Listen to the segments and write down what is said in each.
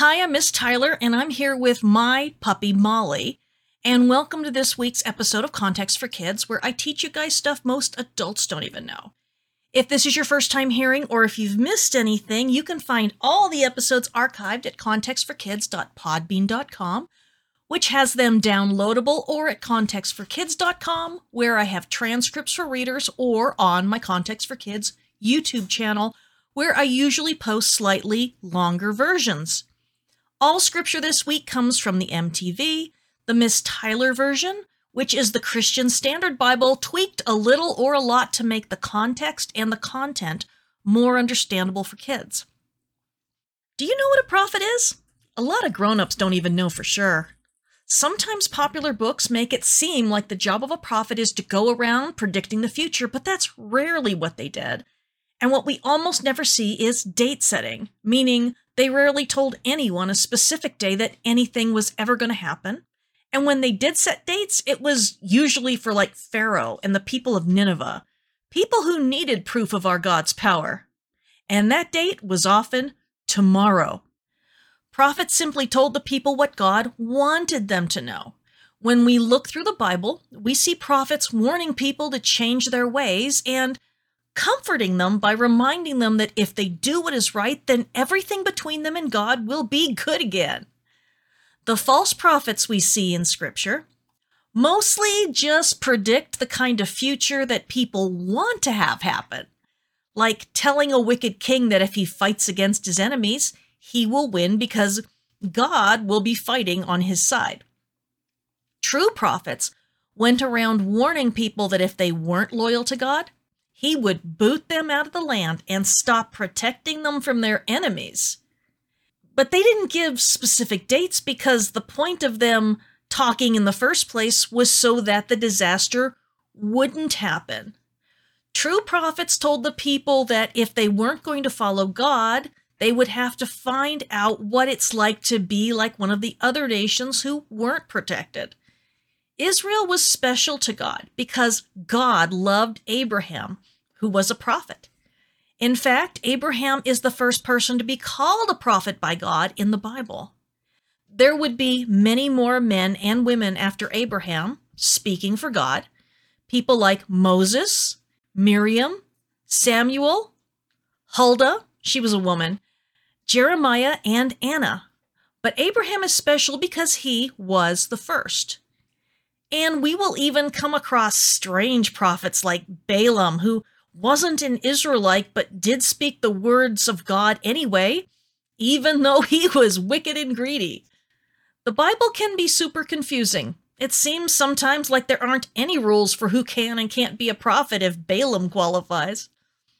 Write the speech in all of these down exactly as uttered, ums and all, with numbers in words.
Hi, I'm Miss Tyler, and I'm here with my puppy, Molly. And welcome to this week's episode of Context for Kids, where I teach you guys stuff most adults don't even know. If this is your first time hearing, or if you've missed anything, you can find all the episodes archived at context for kids dot podbean dot com, which has them downloadable, or at context for kids dot com, where I have transcripts for readers, or on my Context for Kids YouTube channel, where I usually post slightly longer versions. All scripture this week comes from the M T V, the Miss Tyler version, which is the Christian Standard Bible tweaked a little or a lot to make the context and the content more understandable for kids. Do you know what a prophet is? A lot of grown-ups don't even know for sure. Sometimes popular books make it seem like the job of a prophet is to go around predicting the future, but that's rarely what they did. And what we almost never see is date setting, meaning they rarely told anyone a specific day that anything was ever going to happen. And when they did set dates, it was usually for like Pharaoh and the people of Nineveh, people who needed proof of our God's power. And that date was often tomorrow. Prophets simply told the people what God wanted them to know. When we look through the Bible, we see prophets warning people to change their ways and comforting them by reminding them that if they do what is right, then everything between them and God will be good again. The false prophets we see in Scripture mostly just predict the kind of future that people want to have happen, like telling a wicked king that if he fights against his enemies, he will win because God will be fighting on his side. True prophets went around warning people that if they weren't loyal to God, he would boot them out of the land and stop protecting them from their enemies. But they didn't give specific dates because the point of them talking in the first place was so that the disaster wouldn't happen. True prophets told the people that if they weren't going to follow God, they would have to find out what it's like to be like one of the other nations who weren't protected. Israel was special to God because God loved Abraham, who was a prophet. In fact, Abraham is the first person to be called a prophet by God in the Bible. There would be many more men and women after Abraham speaking for God, people like Moses, Miriam, Samuel, Huldah, she was a woman, Jeremiah, and Anna. But Abraham is special because he was the first. And we will even come across strange prophets like Balaam, who wasn't an Israelite but did speak the words of God anyway, even though he was wicked and greedy. The Bible can be super confusing. It seems sometimes like there aren't any rules for who can and can't be a prophet if Balaam qualifies.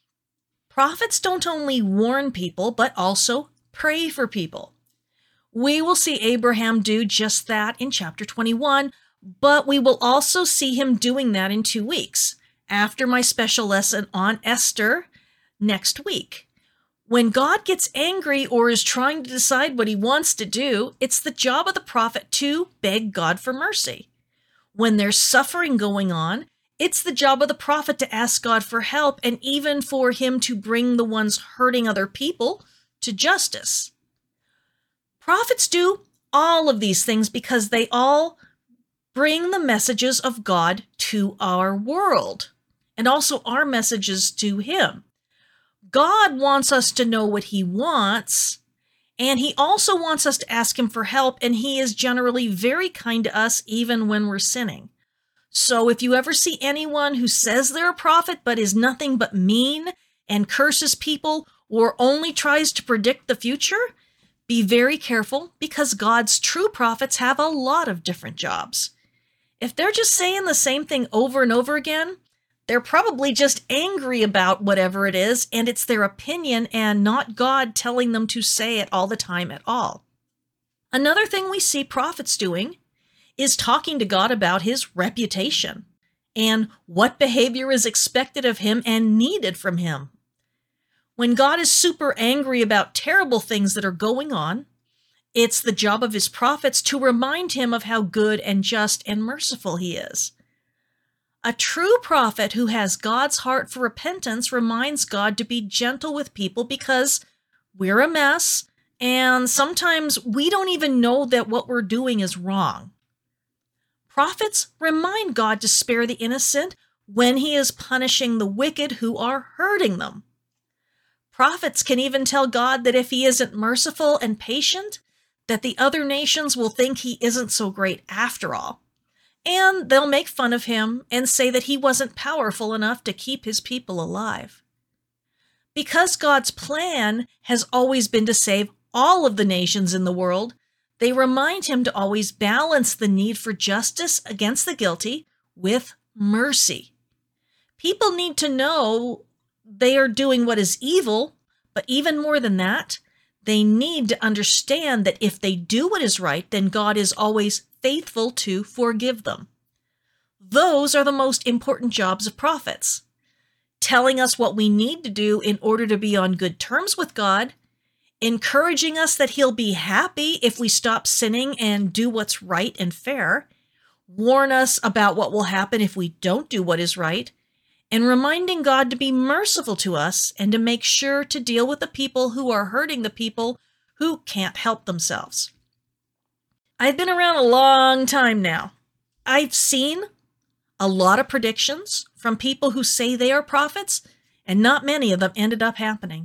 Prophets don't only warn people, but also pray for people. We will see Abraham do just that in chapter twenty-one, but we will also see him doing that in two weeks, after my special lesson on Esther next week. When God gets angry or is trying to decide what he wants to do, it's the job of the prophet to beg God for mercy. When there's suffering going on, it's the job of the prophet to ask God for help and even for him to bring the ones hurting other people to justice. Prophets do all of these things because they all bring the messages of God to our world, and also our messages to him. God wants us to know what he wants, and he also wants us to ask him for help, and he is generally very kind to us even when we're sinning. So if you ever see anyone who says they're a prophet but is nothing but mean and curses people or only tries to predict the future, be very careful because God's true prophets have a lot of different jobs. If they're just saying the same thing over and over again, they're probably just angry about whatever it is, and it's their opinion and not God telling them to say it all the time at all. Another thing we see prophets doing is talking to God about his reputation and what behavior is expected of him and needed from him. When God is super angry about terrible things that are going on, it's the job of his prophets to remind him of how good and just and merciful he is. A true prophet who has God's heart for repentance reminds God to be gentle with people because we're a mess And sometimes we don't even know that what we're doing is wrong. Prophets remind God to spare the innocent when he is punishing the wicked who are hurting them. Prophets can even tell God that if he isn't merciful and patient, that the other nations will think he isn't so great after all. And they'll make fun of him and say that he wasn't powerful enough to keep his people alive. Because God's plan has always been to save all of the nations in the world, they remind him to always balance the need for justice against the guilty with mercy. People need to know they are doing what is evil, but even more than that, they need to understand that if they do what is right, then God is always faithful to forgive them. Those are the most important jobs of prophets, telling us what we need to do in order to be on good terms with God, encouraging us that he'll be happy if we stop sinning and do what's right and fair, warn us about what will happen if we don't do what is right, and reminding God to be merciful to us and to make sure to deal with the people who are hurting the people who can't help themselves. I've been around a long time now. I've seen a lot of predictions from people who say they are prophets, and not many of them ended up happening.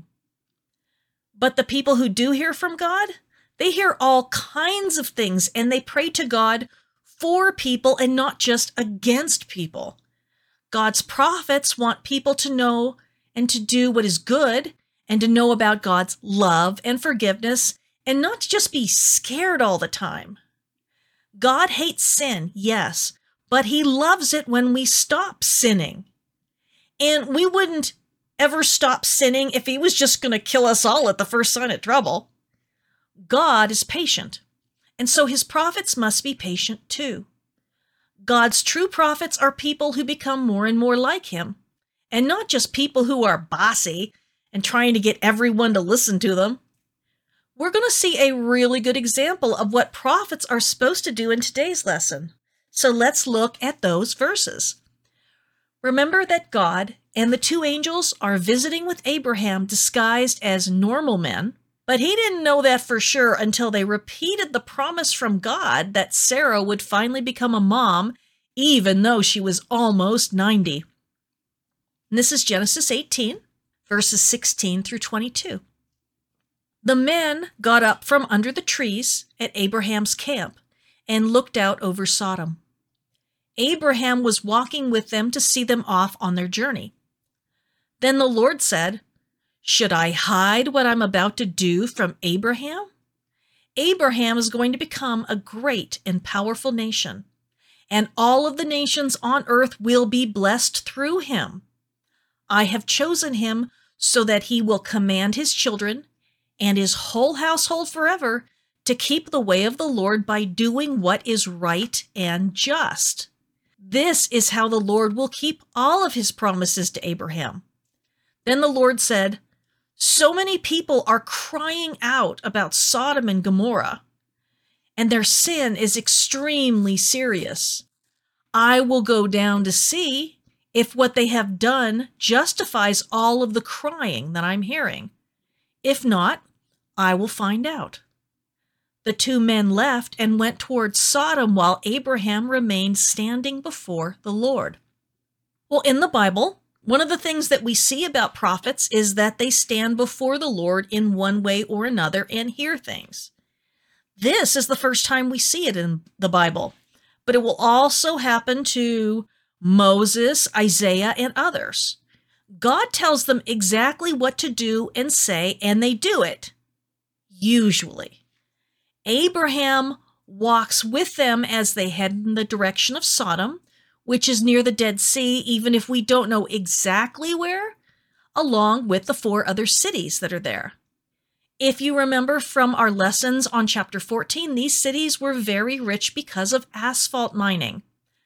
But the people who do hear from God, they hear all kinds of things, and they pray to God for people and not just against people. God's prophets want people to know and to do what is good and to know about God's love and forgiveness and not to just be scared all the time. God hates sin, yes, but he loves it when we stop sinning. And we wouldn't ever stop sinning if he was just going to kill us all at the first sign of trouble. God is patient, and so his prophets must be patient too. God's true prophets are people who become more and more like him, and not just people who are bossy and trying to get everyone to listen to them. We're going to see a really good example of what prophets are supposed to do in today's lesson. So let's look at those verses. Remember that God and the two angels are visiting with Abraham disguised as normal men, but he didn't know that for sure until they repeated the promise from God that Sarah would finally become a mom, even though she was almost ninety. And this is Genesis eighteen, verses sixteen through twenty-two. The men got up from under the trees at Abraham's camp and looked out over Sodom. Abraham was walking with them to see them off on their journey. Then the Lord said, "Should I hide what I'm about to do from Abraham? Abraham is going to become a great and powerful nation, and all of the nations on earth will be blessed through him. I have chosen him so that he will command his children and his whole household forever to keep the way of the Lord by doing what is right and just. This is how the Lord will keep all of his promises to Abraham." Then the Lord said, "So many people are crying out about Sodom and Gomorrah, and their sin is extremely serious. I will go down to see if what they have done justifies all of the crying that I'm hearing. If not, I will find out." The two men left and went towards Sodom while Abraham remained standing before the Lord. Well, in the Bible, one of the things that we see about prophets is that they stand before the Lord in one way or another and hear things. This is the first time we see it in the Bible, but it will also happen to Moses, Isaiah, and others. God tells them exactly what to do and say, and they do it, usually. Abraham walks with them as they head in the direction of Sodom, which is near the Dead Sea, even if we don't know exactly where, along with the four other cities that are there. If you remember from our lessons on chapter fourteen, these cities were very rich because of asphalt mining.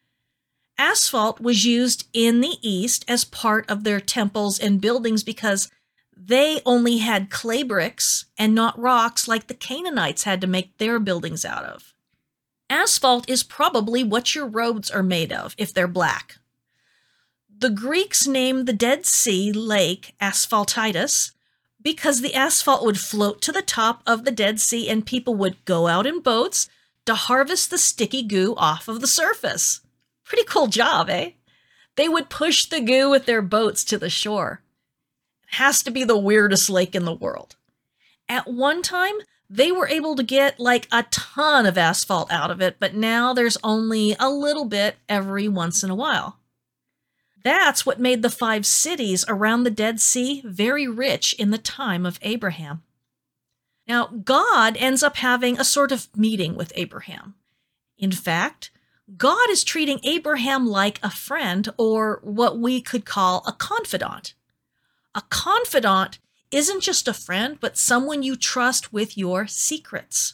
Asphalt was used in the East as part of their temples and buildings because they only had clay bricks and not rocks like the Canaanites had to make their buildings out of. Asphalt is probably what your roads are made of if they're black. The Greeks named the Dead Sea Lake Asphaltitis because the asphalt would float to the top of the Dead Sea and people would go out in boats to harvest the sticky goo off of the surface. Pretty cool job, eh? They would push the goo with their boats to the shore. It has to be the weirdest lake in the world. At one time, they were able to get like a ton of asphalt out of it, but now there's only a little bit every once in a while. That's what made the five cities around the Dead Sea very rich in the time of Abraham. Now, God ends up having a sort of meeting with Abraham. In fact, God is treating Abraham like a friend, or what we could call a confidant. A confidant isn't just a friend, but someone you trust with your secrets.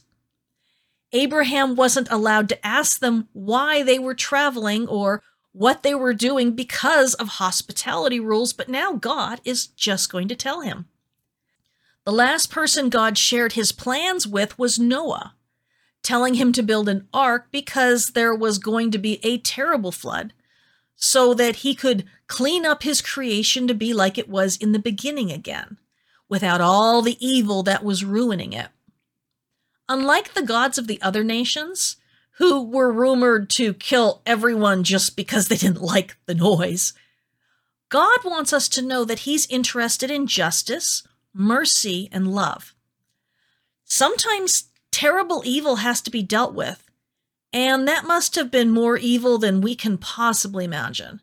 Abraham wasn't allowed to ask them why they were traveling or what they were doing because of hospitality rules, but now God is just going to tell him. The last person God shared his plans with was Noah, telling him to build an ark because there was going to be a terrible flood, so that he could clean up his creation to be like it was in the beginning again, without all the evil that was ruining it. Unlike the gods of the other nations, who were rumored to kill everyone just because they didn't like the noise, God wants us to know that he's interested in justice, mercy, and love. Sometimes terrible evil has to be dealt with, and that must have been more evil than we can possibly imagine.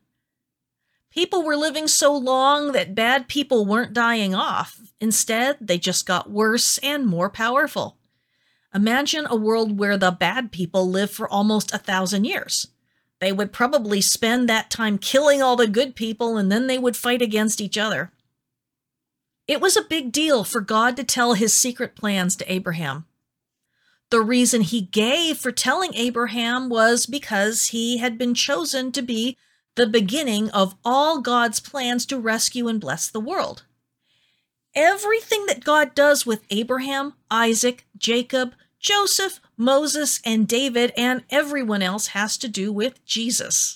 People were living so long that bad people weren't dying off. Instead, they just got worse and more powerful. Imagine a world where the bad people live for almost a thousand years. They would probably spend that time killing all the good people, and then they would fight against each other. It was a big deal for God to tell his secret plans to Abraham. The reason he gave for telling Abraham was because he had been chosen to be the beginning of all God's plans to rescue and bless the world. Everything that God does with Abraham, Isaac, Jacob, Joseph, Moses, and David, and everyone else has to do with Jesus.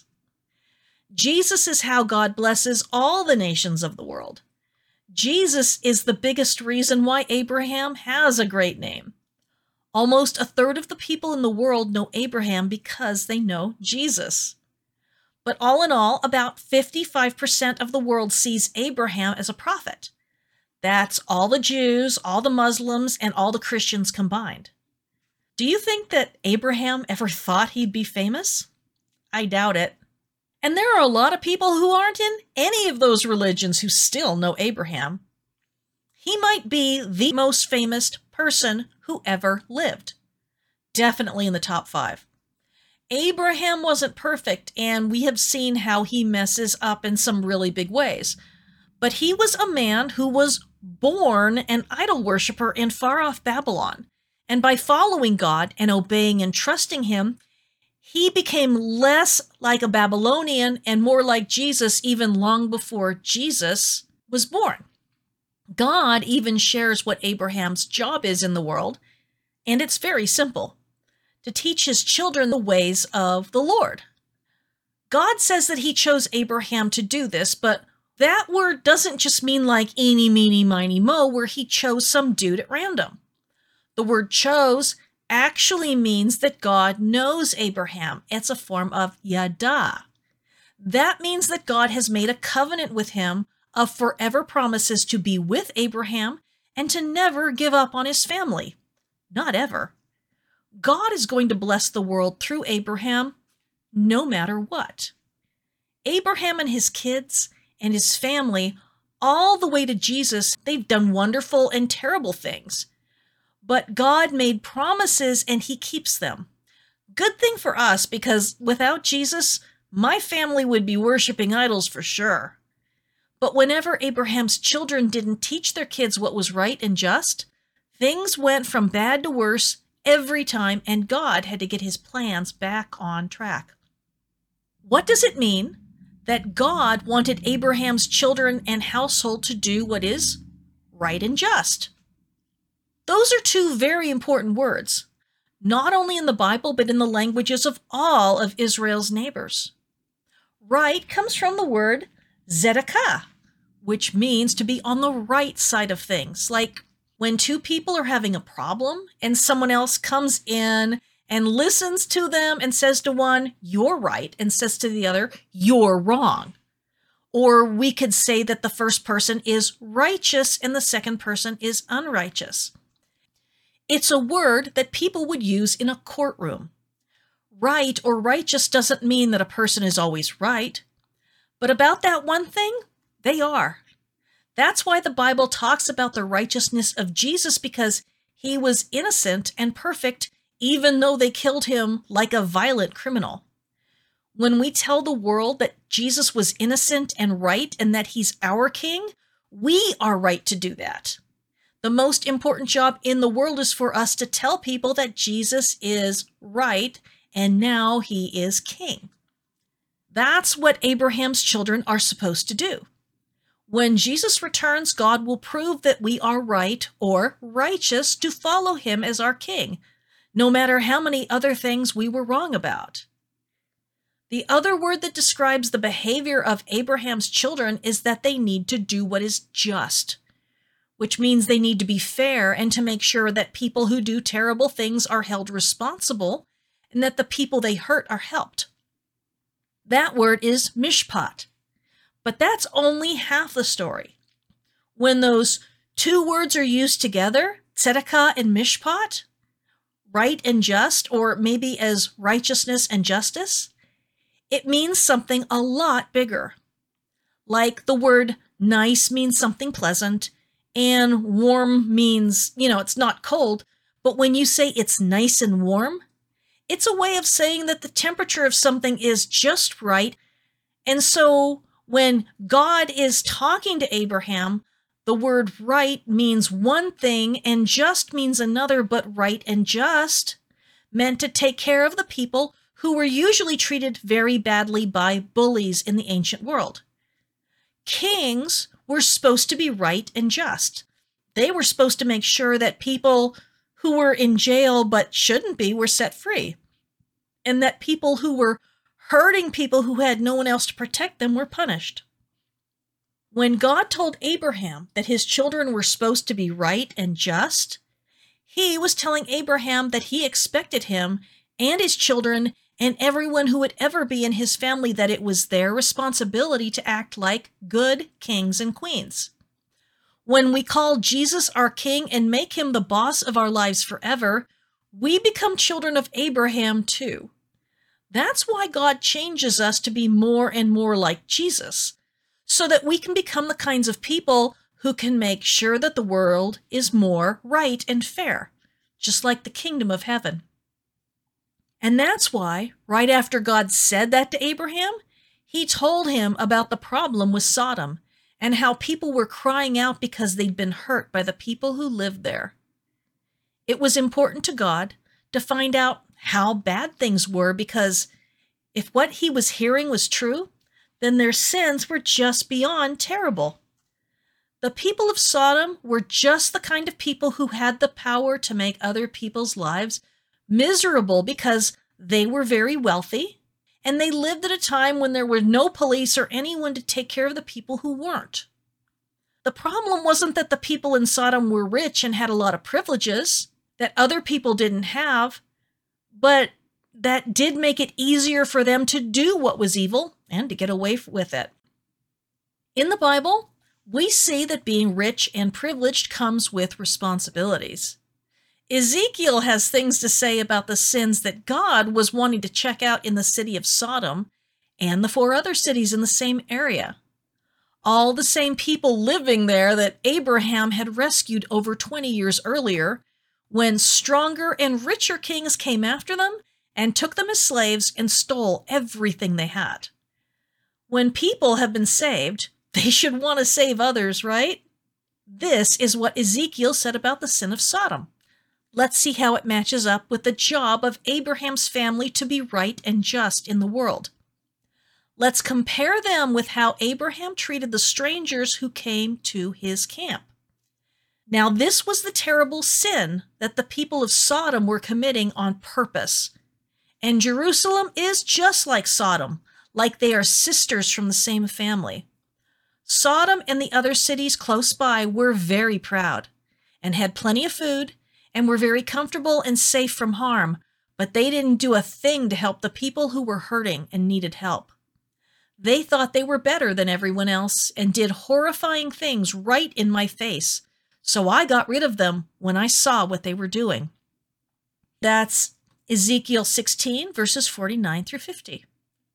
Jesus is how God blesses all the nations of the world. Jesus is the biggest reason why Abraham has a great name. Almost a third of the people in the world know Abraham because they know Jesus. But all in all, about fifty-five percent of the world sees Abraham as a prophet. That's all the Jews, all the Muslims, and all the Christians combined. Do you think that Abraham ever thought he'd be famous? I doubt it. And there are a lot of people who aren't in any of those religions who still know Abraham. He might be the most famous person who ever lived. Definitely in the top five. Abraham wasn't perfect, and we have seen how he messes up in some really big ways. But he was a man who was born an idol worshiper in far-off Babylon. And by following God and obeying and trusting him, he became less like a Babylonian and more like Jesus even long before Jesus was born. God even shares what Abraham's job is in the world, and it's very simple: to teach his children the ways of the Lord. God says that he chose Abraham to do this, but that word doesn't just mean like eeny, meeny, miny, mo, where he chose some dude at random. The word chose actually means that God knows Abraham. It's a form of yada. That means that God has made a covenant with him of forever promises to be with Abraham and to never give up on his family. Not ever. God is going to bless the world through Abraham, no matter what. Abraham and his kids and his family, all the way to Jesus, they've done wonderful and terrible things. But God made promises and he keeps them. Good thing for us, because without Jesus, my family would be worshiping idols for sure. But whenever Abraham's children didn't teach their kids what was right and just, things went from bad to worse every time, and God had to get his plans back on track. What does it mean that God wanted Abraham's children and household to do what is right and just? Those are two very important words, not only in the Bible, but in the languages of all of Israel's neighbors. Right comes from the word tzedakah, which means to be on the right side of things. Like when two people are having a problem and someone else comes in and listens to them and says to one, "You're right," and says to the other, "You're wrong." Or we could say that the first person is righteous and the second person is unrighteous. It's a word that people would use in a courtroom. Right or righteous doesn't mean that a person is always right. But about that one thing, they are. That's why the Bible talks about the righteousness of Jesus, because he was innocent and perfect, even though they killed him like a violent criminal. When we tell the world that Jesus was innocent and right and that he's our king, we are right to do that. The most important job in the world is for us to tell people that Jesus is right and now he is king. That's what Abraham's children are supposed to do. When Jesus returns, God will prove that we are right or righteous to follow him as our king, no matter how many other things we were wrong about. The other word that describes the behavior of Abraham's children is that they need to do what is just, which means they need to be fair and to make sure that people who do terrible things are held responsible and that the people they hurt are helped. That word is mishpat, but that's only half the story. When those two words are used together, tzedakah and mishpat, right and just, or maybe as righteousness and justice, it means something a lot bigger. Like the word nice means something pleasant, and warm means, you know, it's not cold, but when you say it's nice and warm, it's a way of saying that the temperature of something is just right. And so when God is talking to Abraham, the word right means one thing and just means another, but right and just meant to take care of the people who were usually treated very badly by bullies in the ancient world. Kings were supposed to be right and just. They were supposed to make sure that people who were in jail but shouldn't be were set free, and that people who were hurting people who had no one else to protect them were punished. When God told Abraham that his children were supposed to be right and just, he was telling Abraham that he expected him and his children and everyone who would ever be in his family, that it was their responsibility to act like good kings and queens. When we call Jesus our king and make him the boss of our lives forever, we become children of Abraham too. That's why God changes us to be more and more like Jesus, so that we can become the kinds of people who can make sure that the world is more right and fair, just like the kingdom of heaven. And that's why, right after God said that to Abraham, he told him about the problem with Sodom and how people were crying out because they'd been hurt by the people who lived there. It was important to God to find out how bad things were, because if what he was hearing was true, then their sins were just beyond terrible. The people of Sodom were just the kind of people who had the power to make other people's lives miserable because they were very wealthy, and they lived at a time when there were no police or anyone to take care of the people who weren't. The problem wasn't that the people in Sodom were rich and had a lot of privileges that other people didn't have, but that did make it easier for them to do what was evil and to get away with it. In the Bible, we see that being rich and privileged comes with responsibilities. Ezekiel has things to say about the sins that God was wanting to check out in the city of Sodom and the four other cities in the same area. All the same people living there that Abraham had rescued over twenty years earlier, when stronger and richer kings came after them and took them as slaves and stole everything they had. When people have been saved, they should want to save others, right? This is what Ezekiel said about the sin of Sodom. Let's see how it matches up with the job of Abraham's family to be right and just in the world. Let's compare them with how Abraham treated the strangers who came to his camp. Now, this was the terrible sin that the people of Sodom were committing on purpose. And Jerusalem is just like Sodom, like they are sisters from the same family. Sodom and the other cities close by were very proud and had plenty of food and were very comfortable and safe from harm, but they didn't do a thing to help the people who were hurting and needed help. They thought they were better than everyone else and did horrifying things right in my face, so I got rid of them when I saw what they were doing. That's Ezekiel sixteen, verses forty-nine through fifty.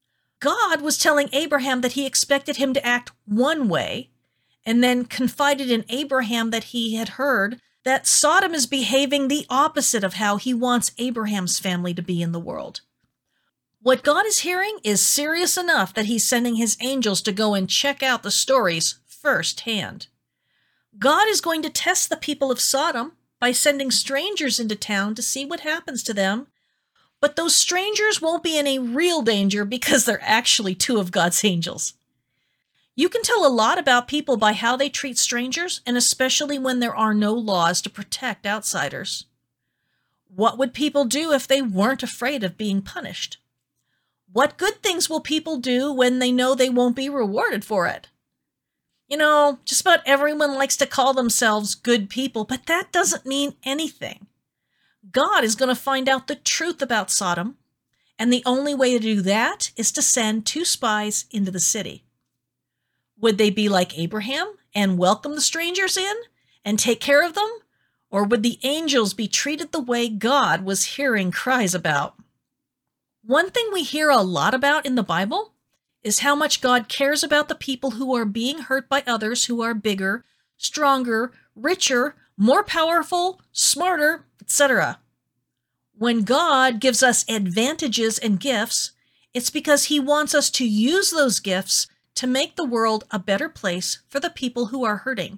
God was telling Abraham that he expected him to act one way, and then confided in Abraham that he had heard that Sodom is behaving the opposite of how he wants Abraham's family to be in the world. What God is hearing is serious enough that he's sending his angels to go and check out the stories firsthand. God is going to test the people of Sodom by sending strangers into town to see what happens to them, but those strangers won't be in a real danger because they're actually two of God's angels. You can tell a lot about people by how they treat strangers, and especially when there are no laws to protect outsiders. What would people do if they weren't afraid of being punished? What good things will people do when they know they won't be rewarded for it? You know, just about everyone likes to call themselves good people, but that doesn't mean anything. God is going to find out the truth about Sodom, and the only way to do that is to send two spies into the city. Would they be like Abraham and welcome the strangers in and take care of them? Or would the angels be treated the way God was hearing cries about? One thing we hear a lot about in the Bible is how much God cares about the people who are being hurt by others who are bigger, stronger, richer, more powerful, smarter, et cetera. When God gives us advantages and gifts, it's because he wants us to use those gifts to make the world a better place for the people who are hurting.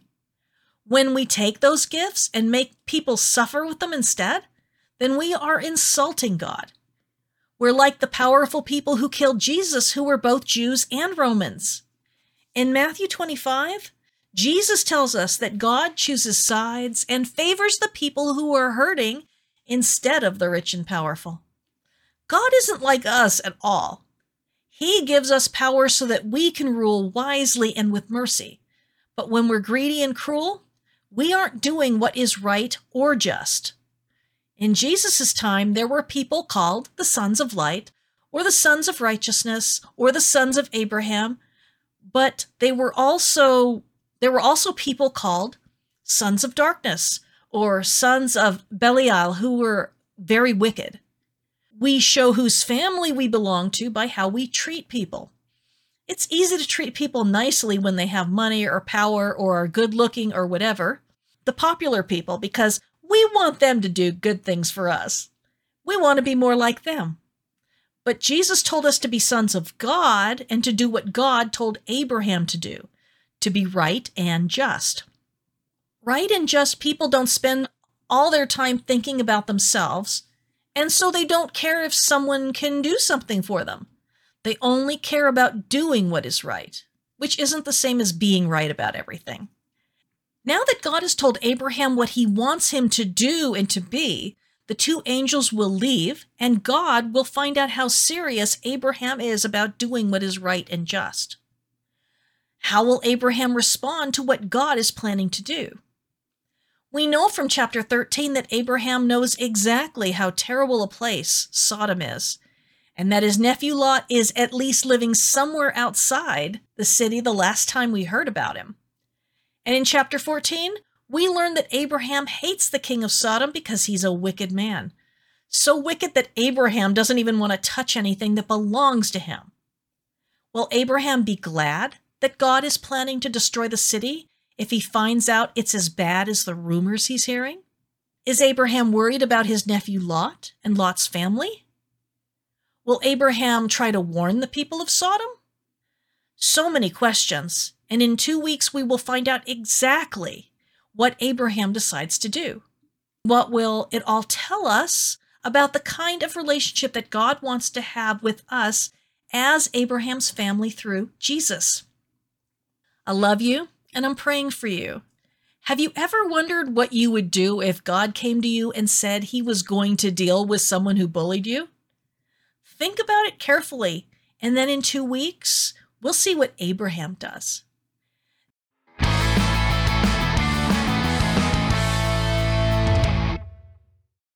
When we take those gifts and make people suffer with them instead, then we are insulting God. We're like the powerful people who killed Jesus, who were both Jews and Romans. In Matthew twenty-five, Jesus tells us that God chooses sides and favors the people who are hurting instead of the rich and powerful. God isn't like us at all. He gives us power so that we can rule wisely and with mercy. But when we're greedy and cruel, we aren't doing what is right or just. In Jesus' time, there were people called the sons of light, or the sons of righteousness, or the sons of Abraham, but they were also there were also people called sons of darkness, or sons of Belial, who were very wicked. We show whose family we belong to by how we treat people. It's easy to treat people nicely when they have money or power or are good-looking or whatever, the popular people, because we want them to do good things for us. We want to be more like them. But Jesus told us to be sons of God and to do what God told Abraham to do, to be right and just. Right and just people don't spend all their time thinking about themselves, and so they don't care if someone can do something for them. They only care about doing what is right, which isn't the same as being right about everything. Now that God has told Abraham what he wants him to do and to be, the two angels will leave, and God will find out how serious Abraham is about doing what is right and just. How will Abraham respond to what God is planning to do? We know from chapter thirteen that Abraham knows exactly how terrible a place Sodom is, and that his nephew Lot is at least living somewhere outside the city the last time we heard about him. And in chapter fourteen, we learn that Abraham hates the king of Sodom because he's a wicked man. So wicked that Abraham doesn't even want to touch anything that belongs to him. Will Abraham be glad that God is planning to destroy the city if he finds out it's as bad as the rumors he's hearing? Is Abraham worried about his nephew Lot and Lot's family? Will Abraham try to warn the people of Sodom? So many questions, and in two weeks we will find out exactly what Abraham decides to do. What will it all tell us about the kind of relationship that God wants to have with us as Abraham's family through Jesus? I love you, and I'm praying for you. Have you ever wondered what you would do if God came to you and said he was going to deal with someone who bullied you? Think about it carefully, and then in two weeks, we'll see what Abraham does.